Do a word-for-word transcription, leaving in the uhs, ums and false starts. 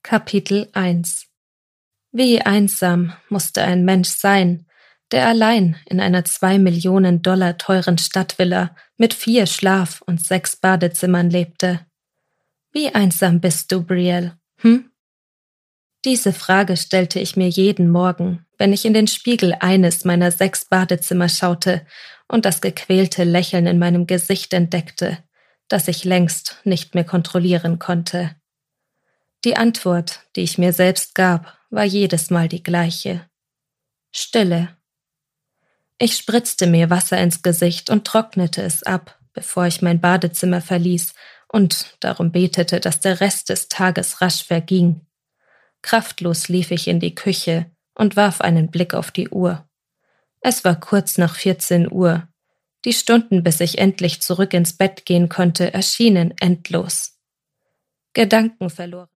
Kapitel eins. Wie einsam musste ein Mensch sein, der allein in einer zwei Millionen Dollar teuren Stadtvilla mit vier Schlaf- und sechs Badezimmern lebte. Wie einsam bist du, Brielle, hm? Diese Frage stellte ich mir jeden Morgen, wenn ich in den Spiegel eines meiner sechs Badezimmer schaute und das gequälte Lächeln in meinem Gesicht entdeckte, das ich längst nicht mehr kontrollieren konnte. Die Antwort, die ich mir selbst gab, war jedes Mal die gleiche. Stille. Ich spritzte mir Wasser ins Gesicht und trocknete es ab, bevor ich mein Badezimmer verließ und darum betete, dass der Rest des Tages rasch verging. Kraftlos lief ich in die Küche und warf einen Blick auf die Uhr. Es war kurz nach vierzehn Uhr. Die Stunden, bis ich endlich zurück ins Bett gehen konnte, erschienen endlos. Gedankenverloren